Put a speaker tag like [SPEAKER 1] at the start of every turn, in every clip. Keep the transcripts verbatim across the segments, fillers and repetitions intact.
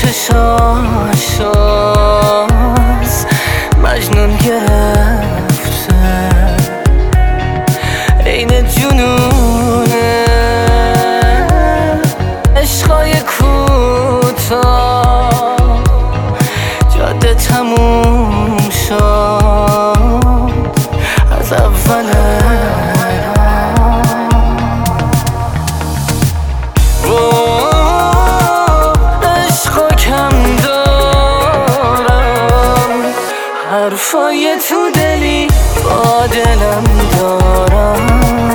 [SPEAKER 1] چشاشاز مجنون گرفته، این جنونه عشقای کوتاه جاده تموم شد از اوله. حرفای تو دلی با دلم دارم،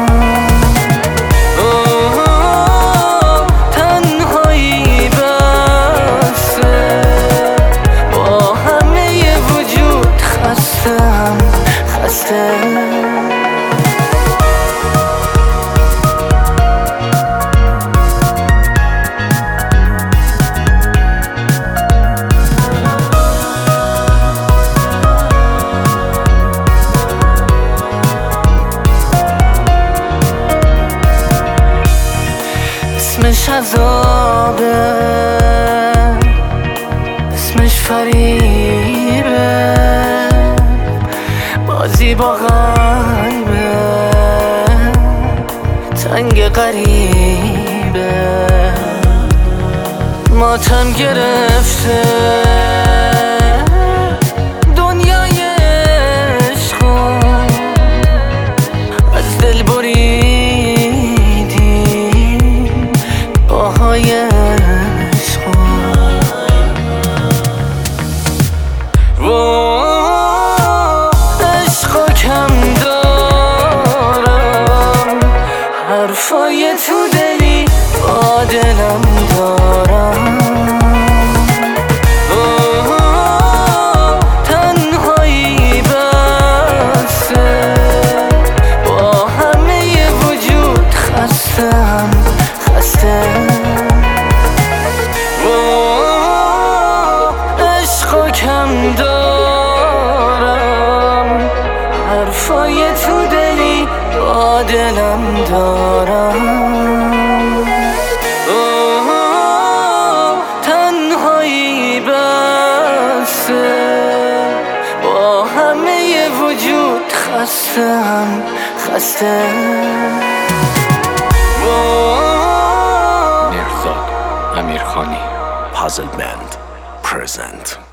[SPEAKER 1] تنهایی بسه با همه وجود خستم خسته. اسمش عذابه، اسمش فریبه، بازی با قلبه تنگ غریبه، ماتم گرفته دنیای عشقو از دل بریده حرفای تو دلی با دلم دارم، تنهایی بسه با همه وجود خستم خسته. عشقو کم دارم، حرفای تو دلی با دلم دارم، تنهایی بسه با همه وجود خستم خسته.
[SPEAKER 2] مهرزاد امیرخانی Puzzle Band present.